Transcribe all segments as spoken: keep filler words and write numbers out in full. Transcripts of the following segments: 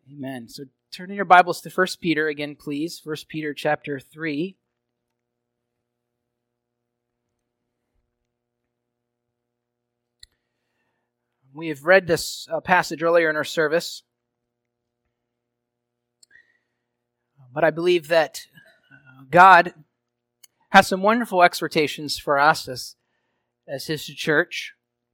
Amen. So turn in your Bibles to First Peter again, please. First Peter chapter three. We have read this uh, passage earlier in our service, but I believe that uh, God has some wonderful exhortations for us as, as His church,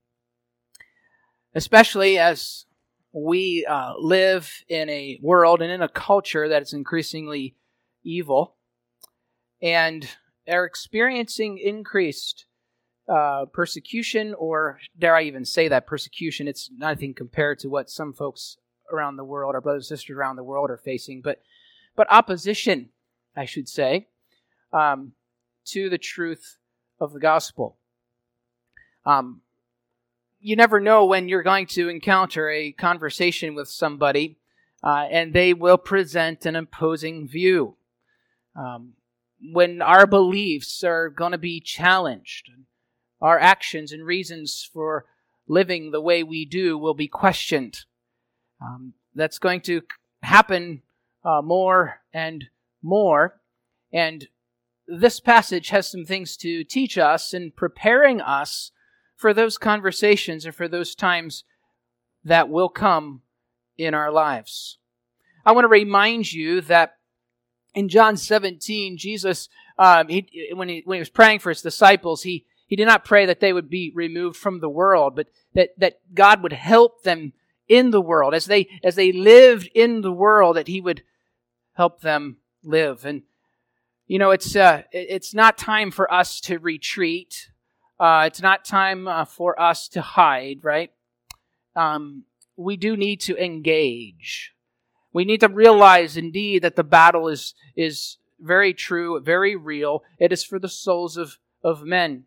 especially as we uh, live in a world and in a culture that is increasingly evil and are experiencing increased uh, persecution, or dare I even say that persecution? It's nothing compared to what some folks around the world, our brothers and sisters around the world are facing, but but opposition, I should say, um, to the truth of the gospel. Um, You never know when you're going to encounter a conversation with somebody uh, and they will present an opposing view. Um, when our beliefs are going to be challenged, our actions and reasons for living the way we do will be questioned. Um, that's going to happen uh, more and more. And this passage has some things to teach us in preparing us for those conversations and for those times that will come in our lives. I want to remind you that in John seventeen, Jesus, um, he, when, he, when he was praying for his disciples, he, he did not pray that they would be removed from the world, but that, that God would help them in the world. As they, as they lived in the world, that He would help them live. And, you know, it's, uh, it's not time for us to retreat. Uh, it's not time uh, for us to hide, right? Um, we do need to engage. We need to realize, indeed, that the battle is is very true, very real. It is for the souls of, of men.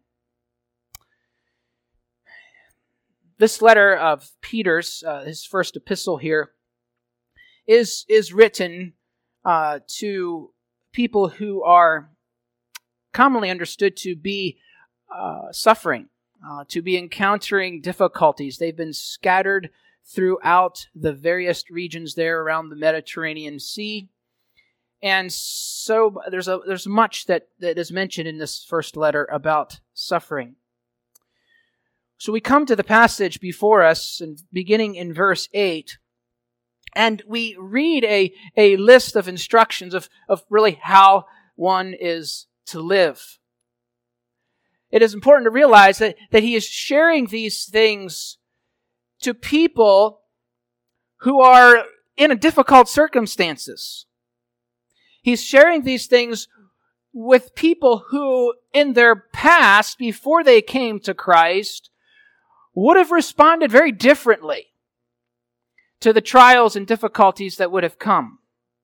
This letter of Peter's, uh, his first epistle here, is, is written uh, to people who are commonly understood to be Uh, suffering, uh, to be encountering difficulties. They've been scattered throughout the various regions there around the Mediterranean Sea. And so there's a there's much that, that is mentioned in this first letter about suffering. So we come to the passage before us, and beginning in verse eight, and we read a, a list of instructions of, of really how one is to live. It is important to realize that, that he is sharing these things to people who are in a difficult circumstances. He's sharing these things with people who, in their past, before they came to Christ, would have responded very differently to the trials and difficulties that would have come.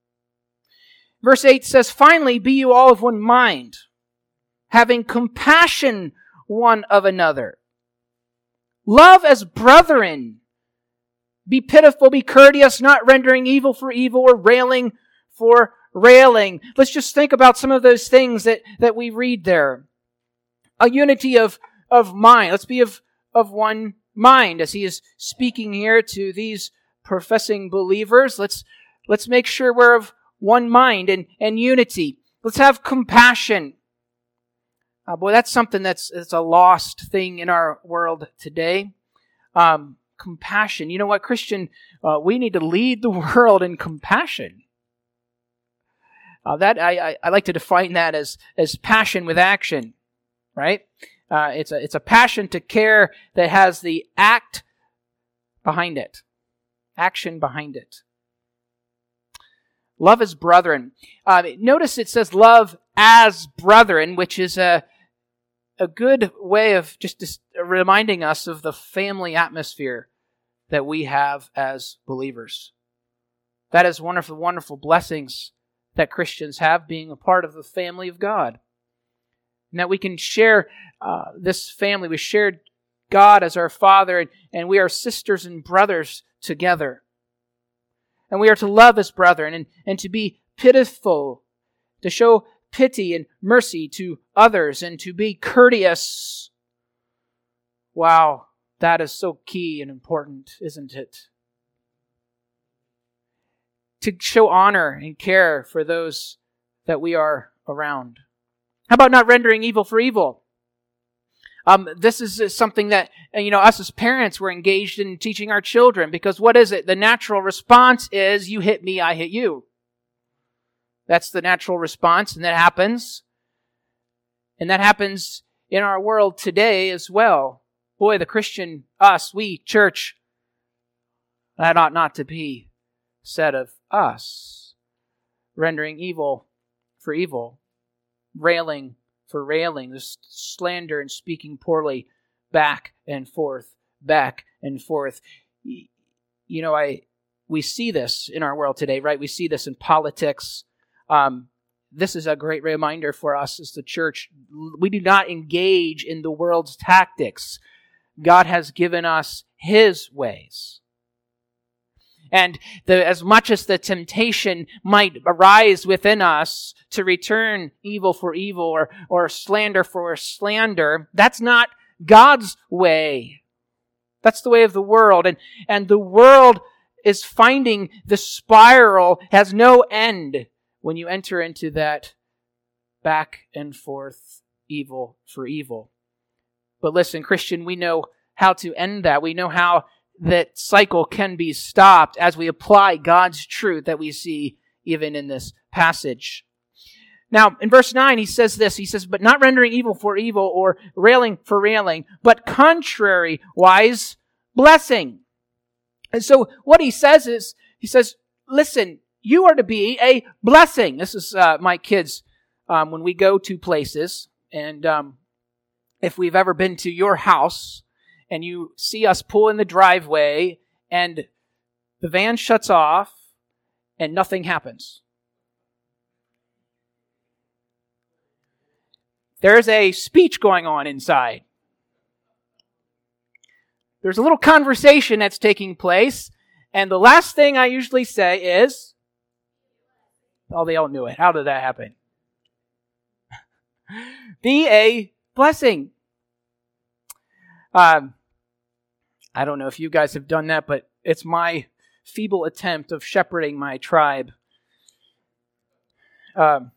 Verse eight says, "Finally, be you all of one mind, having compassion one of another. Love as brethren. Be pitiful, be courteous, not rendering evil for evil or railing for railing." Let's just think about some of those things that, that we read there. A unity of, of mind. Let's be of, of one mind. As he is speaking here to these professing believers, let's, let's make sure we're of one mind and, and unity. Let's have compassion. Uh, boy, that's something that's, that's a lost thing in our world today. Um, compassion. You know what, Christian? Uh, we need to lead the world in compassion. Uh, that I, I, I like to define that as, as passion with action, right? Uh, it's a it's a passion to care that has the act behind it, action behind it. Love as brethren. Uh, notice it says love as brethren, which is a a good way of just, just reminding us of the family atmosphere that we have as believers. That is one of the wonderful blessings that Christians have, being a part of the family of God. And that we can share uh, this family. We share God as our Father, and, and we are sisters and brothers together. And we are to love as brethren, and, and to be pitiful, to show pity and mercy to others, and to be courteous. Wow, that is so key and important, isn't it? to show honor and care for those that we are around. How about not rendering evil for evil? Um, this is something that, you know, us as parents, we're engaged in teaching our children, because what is it? The natural response is, you hit me, I hit you. That's the natural response, and that happens. And that happens in our world today as well. Boy, the Christian, us, we, church, that ought not to be said of us. Rendering evil for evil. Railing for railing. This slander and speaking poorly back and forth, back and forth. You know, I we see this in our world today, right? We see this in politics. Um, this is a great reminder for us as the church. We do not engage in the world's tactics. God has given us His ways. And the, as much as the temptation might arise within us to return evil for evil or, or slander for slander, that's not God's way. That's the way of the world. And, and the world is finding the spiral has no end when you enter into that back and forth evil for evil. But listen, Christian, we know how to end that. We know how that cycle can be stopped as we apply God's truth that we see even in this passage. Now, in verse nine, he says this. He says, but not rendering evil for evil or railing for railing, but contrariwise blessing. And so what he says is, he says, listen, you are to be a blessing. This is uh, my kids, um, when we go to places, and um, if we've ever been to your house, and you see us pull in the driveway, and the van shuts off, and nothing happens. There's a speech going on inside. There's a little conversation that's taking place, and the last thing I usually say is, oh, they all knew it. How did that happen? Be a blessing. Um, I don't know if you guys have done that, but it's my feeble attempt of shepherding my tribe. Um,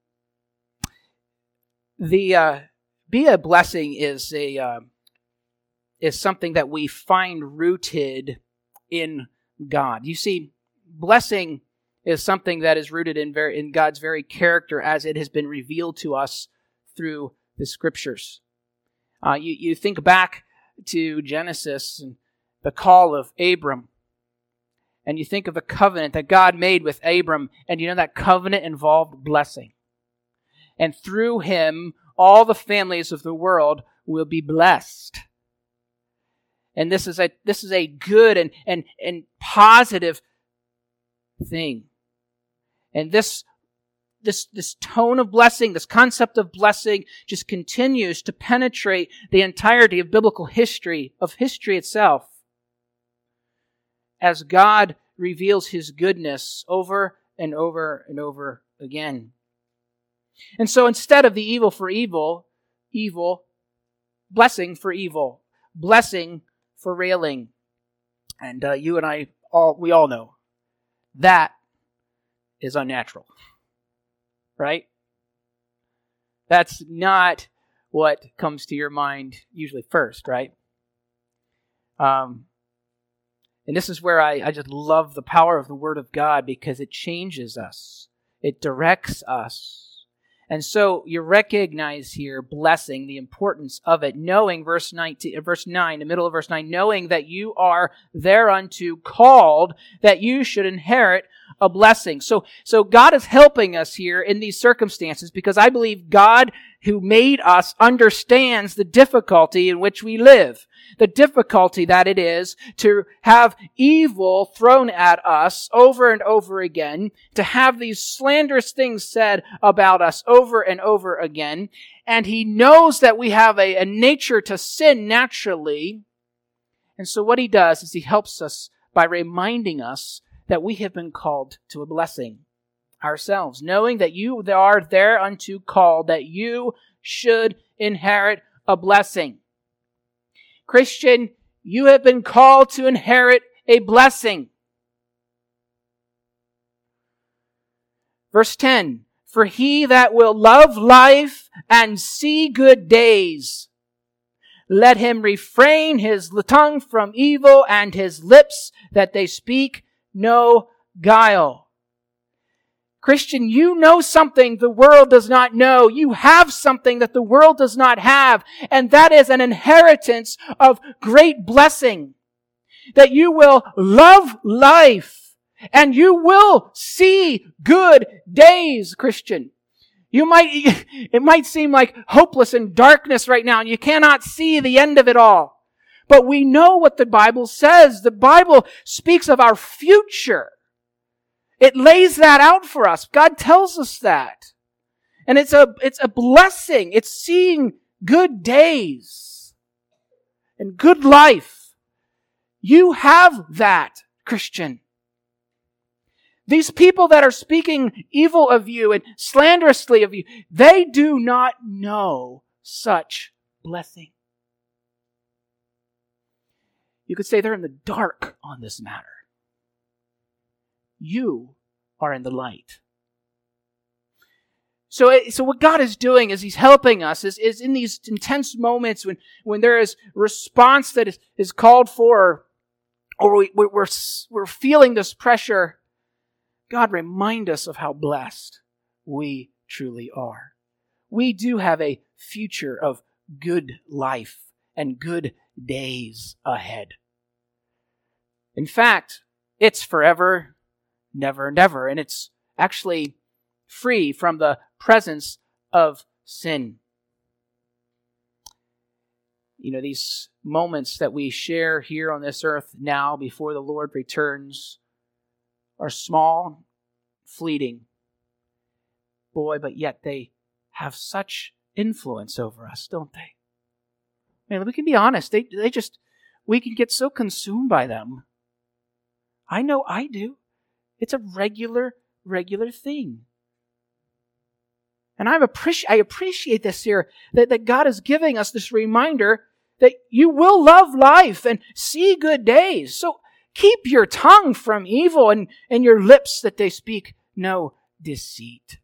the uh, be a blessing is a uh, is something that we find rooted in God. You see, blessing is something that is rooted in very in God's very character, as it has been revealed to us through the Scriptures. Uh, you you think back to Genesis and the call of Abram. And you think of the covenant that God made with Abram, and you know that covenant involved blessing. And through him, all the families of the world will be blessed. And this is a this is a good and, and, and positive thing. And this This, this tone of blessing, this concept of blessing just continues to penetrate the entirety of biblical history, of history itself, as God reveals His goodness over and over and over again. And so instead of the evil for evil, evil, blessing for evil, blessing for railing. And uh, you and I, all we all know, that is unnatural. Right? That's not what comes to your mind usually first, right? Um, and this is where I, I just love the power of the Word of God, because it changes us. It directs us. And so you recognize here blessing, the importance of it, knowing verse nineteen, verse nine, the middle of verse nine, knowing that you are thereunto called, that you should inherit a blessing. So, so God is helping us here in these circumstances, because I believe God, who made us, understands the difficulty in which we live. The difficulty that it is to have evil thrown at us over and over again, to have these slanderous things said about us over and over again. And He knows that we have a, a nature to sin naturally. And so what He does is He helps us by reminding us that we have been called to a blessing ourselves, knowing that you are thereunto called, that you should inherit a blessing. Christian, you have been called to inherit a blessing. Verse ten, for he that will love life and see good days, let him refrain his tongue from evil and his lips that they speak no guile. Christian, you know something the world does not know. You have something that the world does not have, and that is an inheritance of great blessing. That you will love life, and you will see good days, Christian. You might, it might seem like hopeless and darkness right now, and you cannot see the end of it all. But we know what the Bible says. The Bible speaks of our future. It lays that out for us. God tells us that. And it's a, it's a blessing. It's seeing good days and good life. You have that, Christian. These people that are speaking evil of you and slanderously of you, they do not know such blessing. You could say they're in the dark on this matter. You are in the light. So, so what God is doing is He's helping us is, is in these intense moments when, when there is response that is, is called for, or we, we're, we're feeling this pressure. God, remind us of how blessed we truly are. We do have a future of good life and good days ahead. In fact, it's forever, never, never. And it's actually free from the presence of sin. You know, these moments that we share here on this earth now before the Lord returns are small, fleeting. Boy, but yet they have such influence over us, don't they? Man, we can be honest. They, they just, we can get so consumed by them. I know I do. It's a regular, regular thing. And I appreciate, I appreciate this here, that, that God is giving us this reminder that you will love life and see good days. So keep your tongue from evil and, and your lips that they speak no deceit.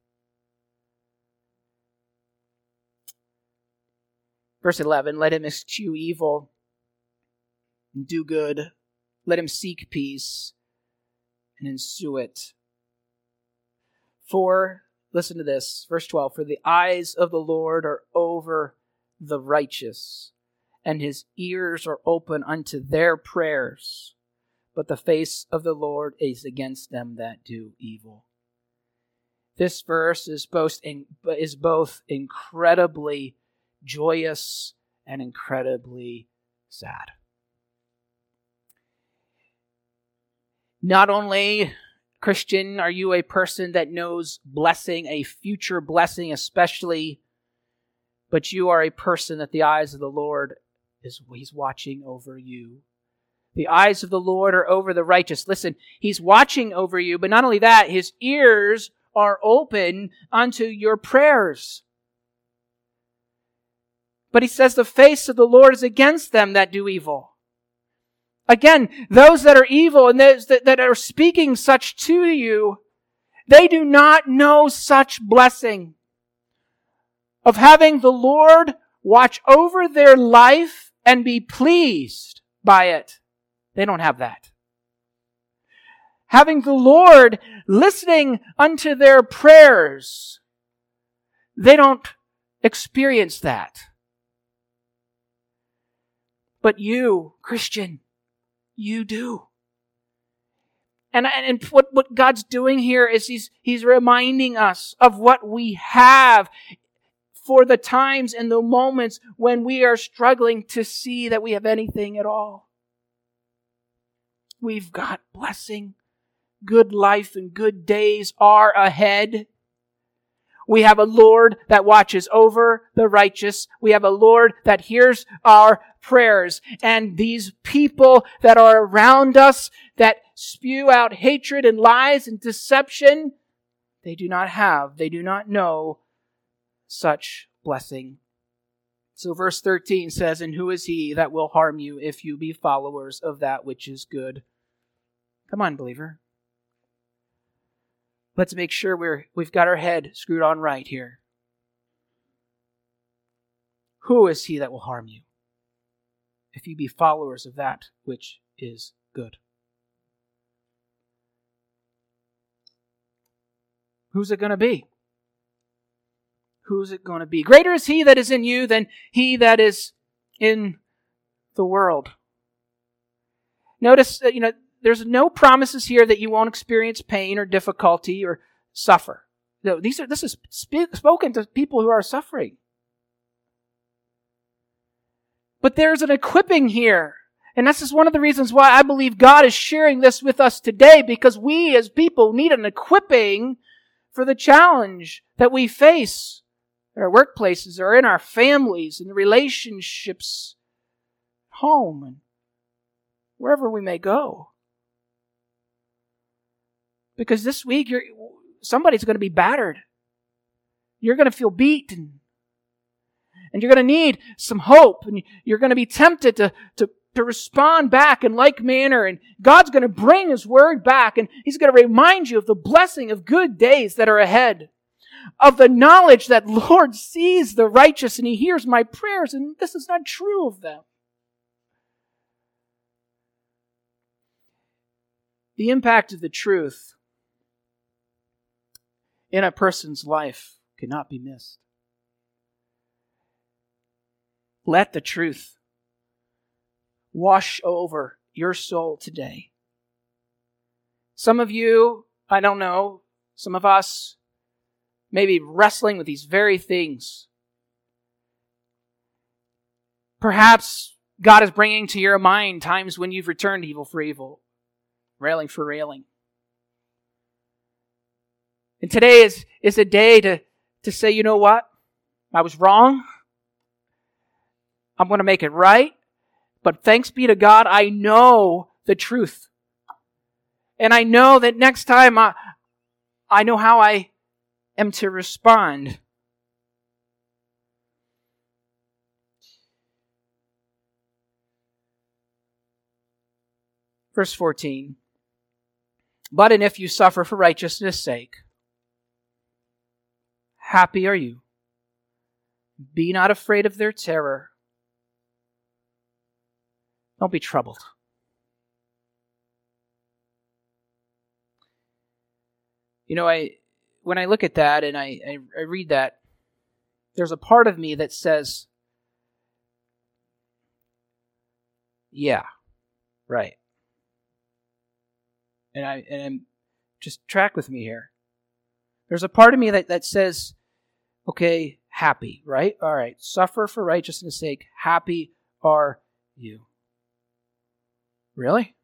Verse eleven, let him eschew evil and do good. Let him seek peace and ensue it. For, listen to this, verse twelve, for the eyes of the Lord are over the righteous, and his ears are open unto their prayers. But the face of the Lord is against them that do evil. This verse is both, is both incredibly joyous and incredibly sad. Not only, Christian, are you a person that knows blessing, a future blessing especially, but you are a person that the eyes of the Lord is, He's watching over you. The eyes of the Lord are over the righteous. Listen, He's watching over you, but not only that, His ears are open unto your prayers. But He says the face of the Lord is against them that do evil. Again, those that are evil and those that, that are speaking such to you, they do not know such blessing of having the Lord watch over their life and be pleased by it. They don't have that. Having the Lord listening unto their prayers, they don't experience that. But you, Christian, you do. And, and what, what God's doing here is he's, he's reminding us of what we have for the times and the moments when we are struggling to see that we have anything at all. We've got blessing. Good life and good days are ahead. We have a Lord that watches over the righteous. We have a Lord that hears our prayers. And these people that are around us that spew out hatred and lies and deception, they do not have, they do not know such blessing. So verse thirteen says, and who is he that will harm you if you be followers of that which is good? Come on, believer. let's make sure we're, we've got our head screwed on right here. Who is he that will harm you, if you be followers of that which is good? Who's it going to be? Who's it going to be? Greater is he that is in you than he that is in the world. Notice that, you know, there's no promises here that you won't experience pain or difficulty or suffer. No, these are, this is sp- spoken to people who are suffering. But there's an equipping here. And this is one of the reasons why I believe God is sharing this with us today, because we as people need an equipping for the challenge that we face in our workplaces or in our families, in relationships, home, and wherever we may go. Because this week, you're, somebody's going to be battered. You're going to feel beaten. And you're going to need some hope. And you're going to be tempted to, to, to respond back in like manner. And God's going to bring His Word back. And He's going to remind you of the blessing of good days that are ahead. Of the knowledge that Lord sees the righteous and He hears my prayers. And this is not true of them. The impact of the truth in a person's life cannot be missed. Let the truth wash over your soul today. Some of you, I don't know, some of us may be wrestling with these very things. Perhaps God is bringing to your mind times when you've returned evil for evil, railing for railing. And today is, is a day to, to say, you know what? I was wrong. I'm going to make it right. But thanks be to God, I know the truth. And I know that next time I, I know how I am to respond. Verse fourteen. But and if you suffer for righteousness' sake, happy are you. Be not afraid of their terror. Don't be troubled. You know, I when I look at that and I, I, I read that, there's a part of me that says, yeah, right. And I and I'm just track with me here. There's a part of me that, that says, okay, happy, right? All right, suffer for righteousness' sake. Happy are you. Really?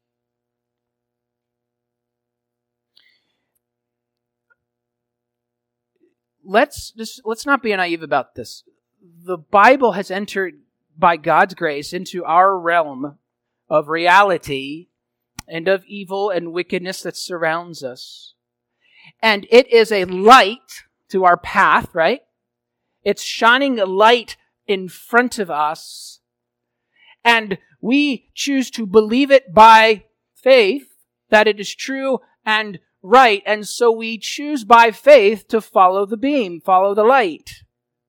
Let's just let's not be naive about this. The Bible has entered by God's grace into our realm of reality and of evil and wickedness that surrounds us. And it is a light to our path, right? It's shining a light in front of us. And we choose to believe it by faith, that it is true and right. And so we choose by faith to follow the beam, follow the light.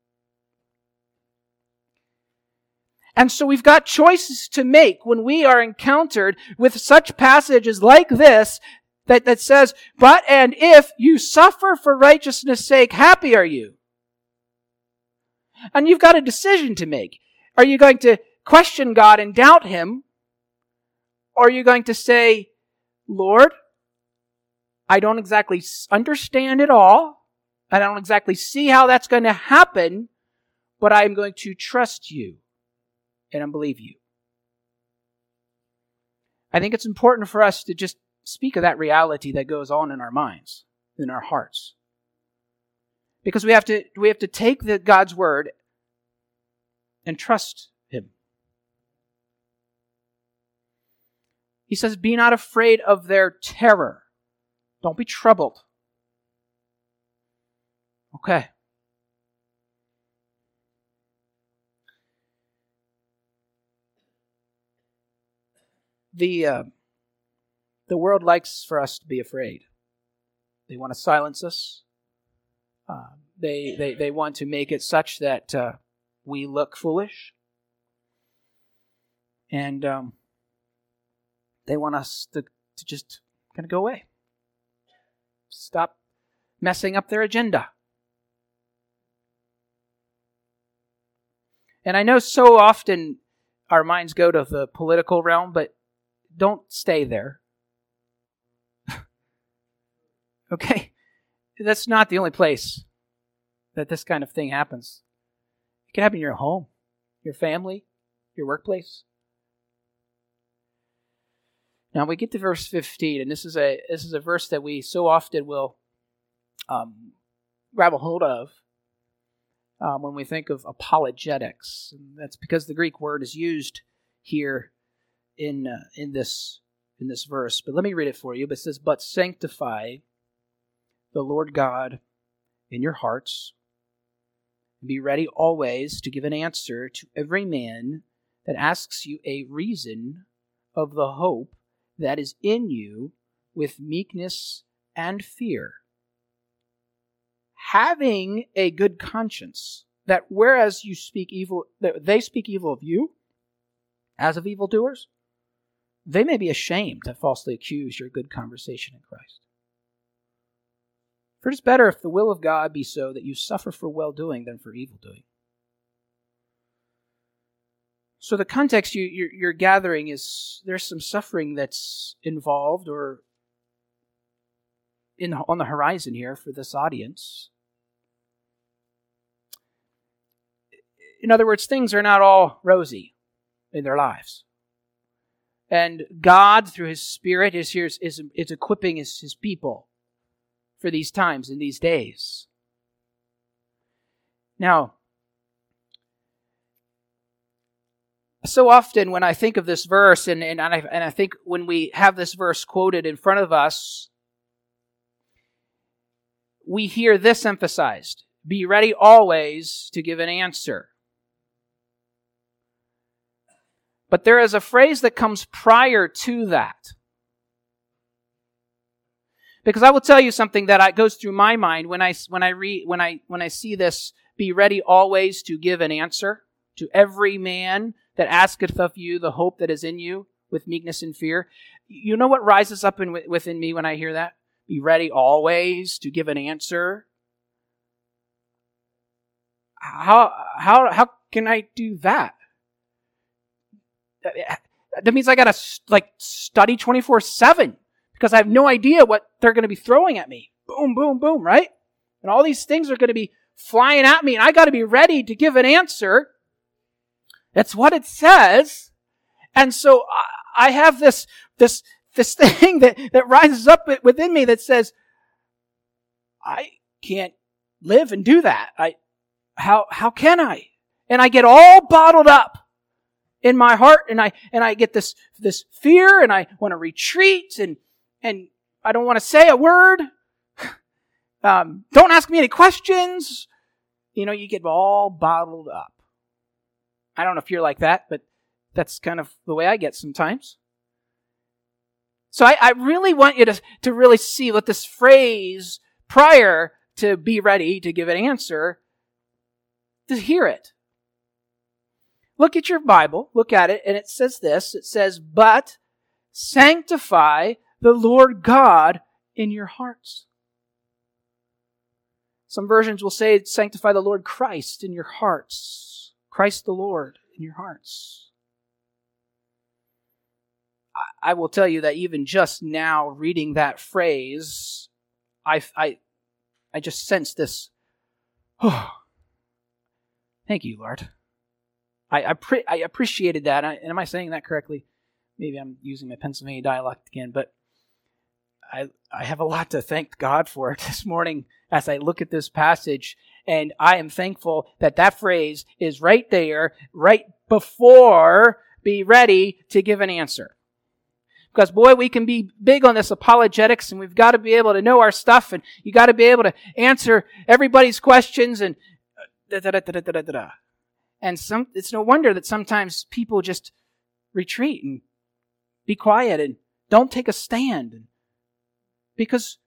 And so we've got choices to make when we are encountered with such passages like this that, that says, but and if you suffer for righteousness' sake, happy are you. And you've got a decision to make. Are you going to question God and doubt Him? Or are you going to say, Lord, I don't exactly understand it all. I don't exactly see how that's going to happen, but I'm going to trust you and believe you. I think it's important for us to just speak of that reality that goes on in our minds, in our hearts. Because we have to we have to take the God's word and trust Him. He says, be not afraid of their terror. Don't be troubled. Okay. The uh, the world likes for us to be afraid. They want to silence us. Uh, they, they, they want to make it such that uh, we look foolish. And um, they want us to, to just kind of go away. Stop messing up their agenda. And I know so often our minds go to the political realm, but don't stay there. Okay? That's not the only place that this kind of thing happens. It can happen in your home, your family, your workplace. Now we get to verse fifteen, and this is a this is a verse that we so often will um, grab a hold of um, when we think of apologetics. And that's because the Greek word is used here in uh, in this in this verse. But let me read it for you. But it says, "But sanctify the Lord God in your hearts, and be ready always to give an answer to every man that asks you a reason of the hope that is in you with meekness and fear, having a good conscience, that whereas you speak evil, that they speak evil of you as of evildoers, they may be ashamed to falsely accuse your good conversation in Christ. For it is better if the will of God be so that you suffer for well-doing than for evil-doing." So the context you, you're, you're gathering is there's some suffering that's involved or in on the horizon here for this audience. In other words, things are not all rosy in their lives. And God, through His Spirit, is here, is, is equipping His, His people for these times and these days. Now, so often when I think of this verse, and, and, I, and I think when we have this verse quoted in front of us, we hear this emphasized: be ready always to give an answer. But there is a phrase that comes prior to that. Because I will tell you something that I, goes through my mind when I, when I read, when I, when I see this, be ready always to give an answer to every man that asketh of you the hope that is in you with meekness and fear. You know what rises up in, within me when I hear that? Be ready always to give an answer. How, how, how can I do that? That means I gotta like study twenty-four seven because I have no idea what they're going to be throwing at me. Boom, boom, boom, right? And all these things are going to be flying at me, and I got to be ready to give an answer. That's what it says. And so I have this, this, this thing that, that rises up within me that says, I can't live and do that. I, how, how can I? And I get all bottled up in my heart, and I, and I get this, this fear, and I want to retreat, and, and I don't want to say a word. Um, don't ask me any questions. You know, you get all bottled up. I don't know if you're like that, but that's kind of the way I get sometimes. So I, I really want you to, to really see what this phrase prior to be ready to give an answer, to hear it. Look at your Bible, look at it, and it says this. It says, "But sanctify the Lord God in your hearts." Some versions will say, "Sanctify the Lord Christ in your hearts." Christ the Lord in your hearts. I will tell you that even just now reading that phrase, I, I, I just sense this. Oh, thank you, Lord. I, I, pre- I appreciated that. I, and am I saying that correctly? Maybe I'm using my Pennsylvania dialect again, but I, I have a lot to thank God for this morning as I look at this passage. And I am thankful that that phrase is right there, right before be ready to give an answer. Because boy, we can be big on this apologetics, and we've got to be able to know our stuff, and you got to be able to answer everybody's questions, and da da da da da da da. And some, it's no wonder that sometimes people just retreat and be quiet and don't take a stand, because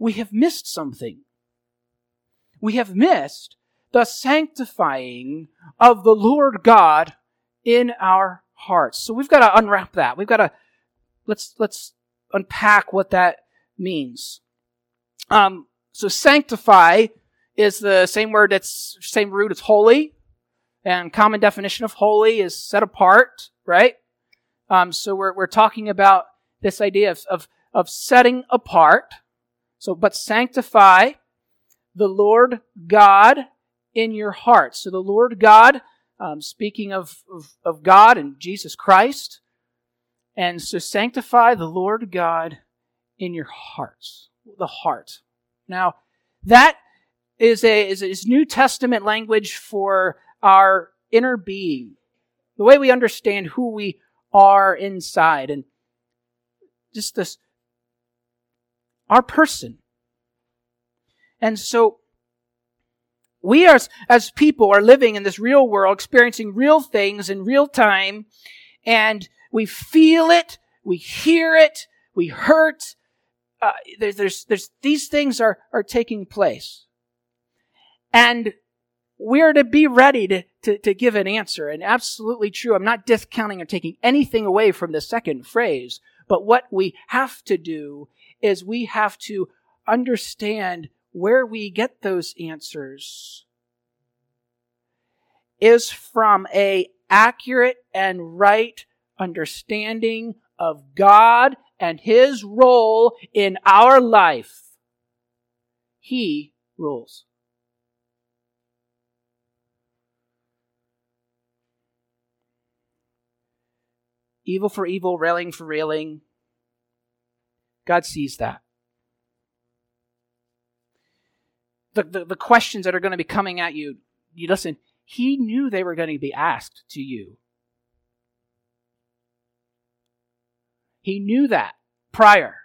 we have missed something. We have missed the sanctifying of the Lord God in our hearts. So we've got to unwrap that. We've got to, let's, let's unpack what that means. Um, so sanctify is the same word that's, same root as holy. And common definition of holy is set apart, right? Um, so we're, we're talking about this idea of, of, of setting apart. So, but sanctify the Lord God in your heart. So the Lord God, um, speaking of, of, of God and Jesus Christ. And so sanctify the Lord God in your hearts. The heart. Now, that is a is, is New Testament language for our inner being. The way we understand who we are inside. And just this, our person. And so, we are, as people are living in this real world, experiencing real things in real time, and we feel it, we hear it, we hurt. Uh, there's, there's, there's, these things are, are taking place. And we're to be ready to, to, to give an answer. And absolutely true. I'm not discounting or taking anything away from the second phrase. But what we have to do is we have to understand where we get those answers is from a accurate and right understanding of God and His role in our life. He rules. Evil for evil, railing for railing. God sees that. The, the, the questions that are going to be coming at you, you listen, He knew they were going to be asked to you. He knew that prior.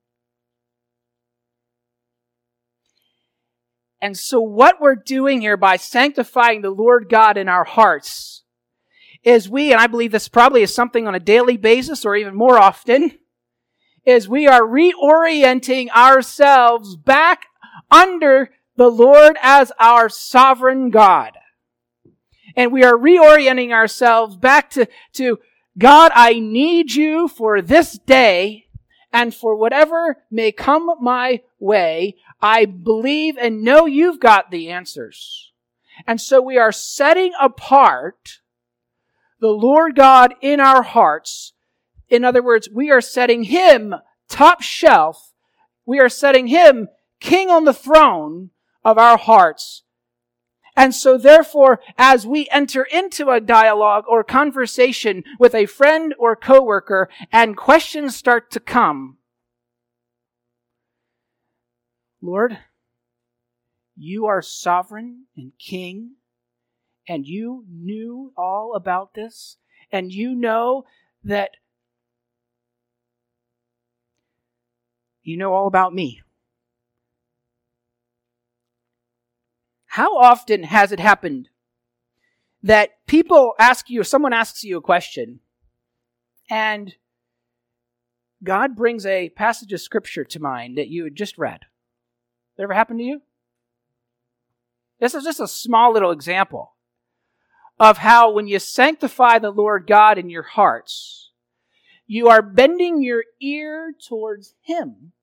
And so what we're doing here by sanctifying the Lord God in our hearts is we, and I believe this probably is something on a daily basis or even more often, is we are reorienting ourselves back under the Lord as our sovereign God. And we are reorienting ourselves back to, to God, I need you for this day, and for whatever may come my way, I believe and know you've got the answers. And so we are setting apart the Lord God in our hearts. In other words, we are setting Him top shelf. We are setting Him king on the throne of our hearts. And so therefore, as we enter into a dialogue or conversation with a friend or coworker and questions start to come, Lord, you are sovereign and king, and you knew all about this, and you know that you know all about me. How often has it happened that people ask you, or someone asks you a question, and God brings a passage of Scripture to mind that you had just read? That ever happened to you? This is just a small little example of how when you sanctify the Lord God in your hearts, you are bending your ear towards Him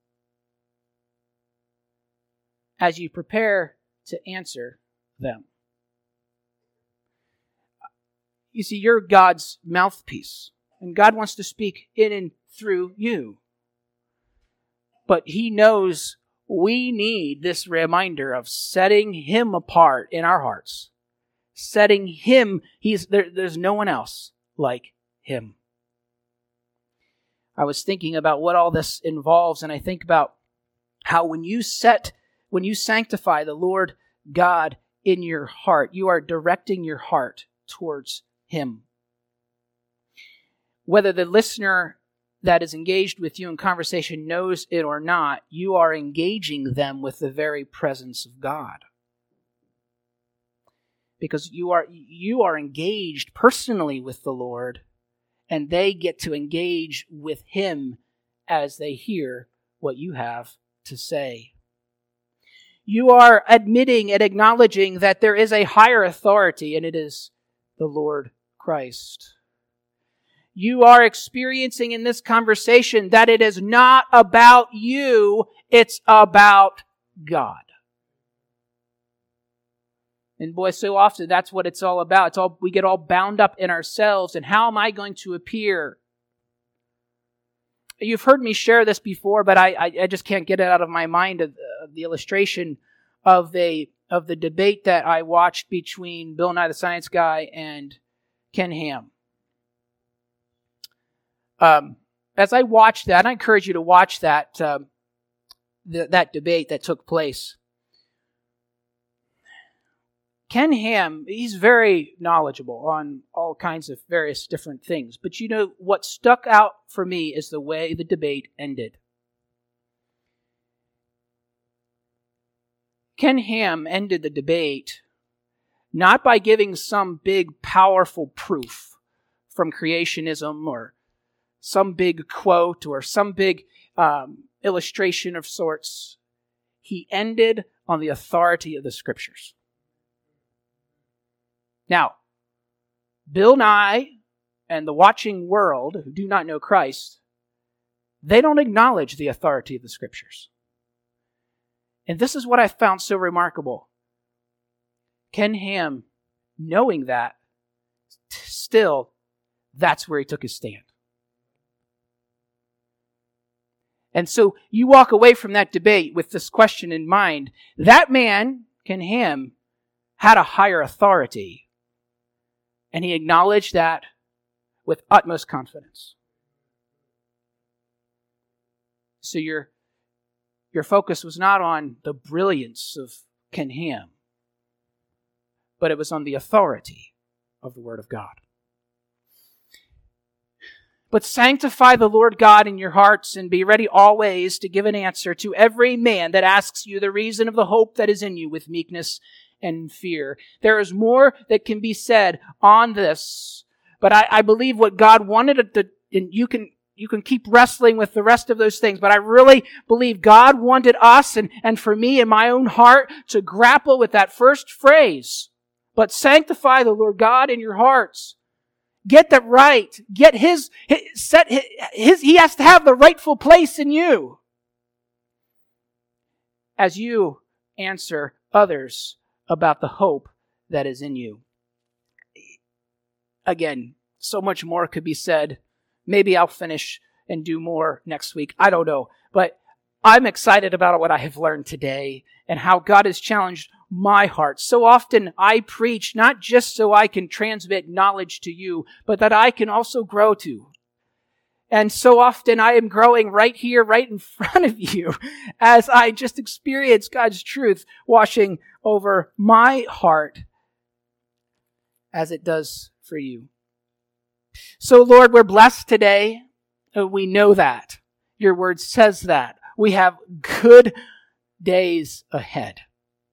as you prepare to answer them. You see, you're God's mouthpiece, and God wants to speak in and through you. But He knows we need this reminder of setting Him apart in our hearts. Setting Him, he's there, there's no one else like Him. I was thinking about what all this involves, and I think about how when you set, when you sanctify the Lord God in your heart, you are directing your heart towards Him. Whether the listener that is engaged with you in conversation knows it or not, you are engaging them with the very presence of God. Because you are you are engaged personally with the Lord, and they get to engage with Him as they hear what you have to say. You are admitting and acknowledging that there is a higher authority, and it is the Lord Christ. You are experiencing in this conversation that it is not about you, it's about God. And boy, so often that's what it's all about. It's all we get all bound up in ourselves and how am I going to appear? You've heard me share this before, but I, I, I just can't get it out of my mind of, of the illustration of the of the debate that I watched between Bill Nye the Science Guy and Ken Ham. Um, as I watched that, I encourage you to watch that um, the, that debate that took place. Ken Ham, he's very knowledgeable on all kinds of various different things. But you know, what stuck out for me is the way the debate ended. Ken Ham ended the debate not by giving some big, powerful proof from creationism or some big quote or some big um, illustration of sorts. He ended on the authority of the Scriptures. Now, Bill Nye and the watching world who do not know Christ, they don't acknowledge the authority of the Scriptures. And this is what I found so remarkable. Ken Ham, knowing that, still, that's where he took his stand. And so you walk away from that debate with this question in mind. That man, Ken Ham, had a higher authority. And he acknowledged that with utmost confidence. So your, your focus was not on the brilliance of Ken Ham, but it was on the authority of the Word of God. But sanctify the Lord God in your hearts and be ready always to give an answer to every man that asks you the reason of the hope that is in you with meekness and fear. There is more that can be said on this, but I, I believe what God wanted to, and you can you can keep wrestling with the rest of those things, but I really believe God wanted us and, and for me in my own heart to grapple with that first phrase. But sanctify the Lord God in your hearts. Get that right. Get his, his set his, his he has to have the rightful place in you. As you answer others about the hope that is in you. Again, so much more could be said. Maybe I'll finish and do more next week. I don't know. But I'm excited about what I have learned today and how God has challenged my heart. So often I preach not just so I can transmit knowledge to you, but that I can also grow to. And so often I am growing right here, right in front of you, as I just experience God's truth washing over my heart as it does for you. So Lord, we're blessed today. We know that. Your word says that. We have good days ahead.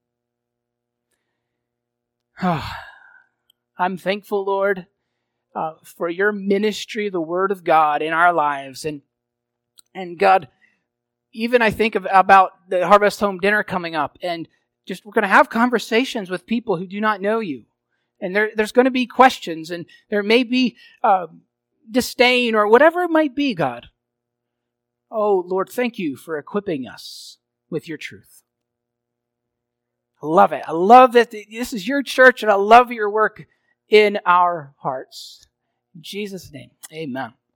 I'm thankful, Lord, Uh, for your ministry, the Word of God in our lives. And and God, even I think of, about the Harvest Home dinner coming up, and just we're going to have conversations with people who do not know you. And there, there's going to be questions, and there may be uh, disdain or whatever it might be, God. Oh, Lord, thank you for equipping us with your truth. I love it. I love that this is your church, and I love your work in our hearts. In Jesus' name, amen.